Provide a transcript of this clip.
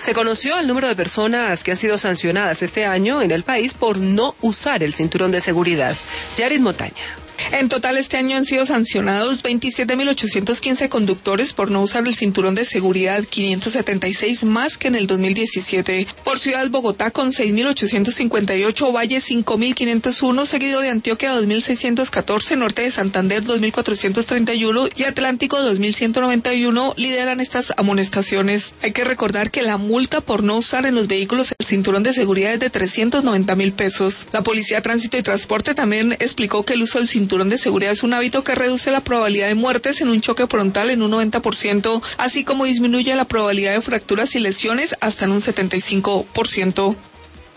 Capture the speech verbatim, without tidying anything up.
Se conoció el número de personas que han sido sancionadas este año en el país por no usar el cinturón de seguridad. Yarit Montaña. En total, este año han sido sancionados veintisiete mil ochocientos quince conductores por no usar el cinturón de seguridad, quinientos setenta y seis más que en el dos mil diecisiete. Por ciudad, Bogotá con seis mil ochocientos cincuenta y ocho, Valle cinco mil quinientos uno, seguido de Antioquia dos mil seiscientos catorce, Norte de Santander dos mil cuatrocientos treinta y uno y Atlántico dos mil ciento noventa y uno lideran estas amonestaciones. Hay que recordar que la multa por no usar en los vehículos el cinturón de seguridad es de trescientos noventa mil pesos. La Policía de Tránsito y Transporte también explicó que el uso del cinturón cinturón de seguridad es un hábito que reduce la probabilidad de muertes en un choque frontal en un noventa por ciento, así como disminuye la probabilidad de fracturas y lesiones hasta en un setenta y cinco por ciento.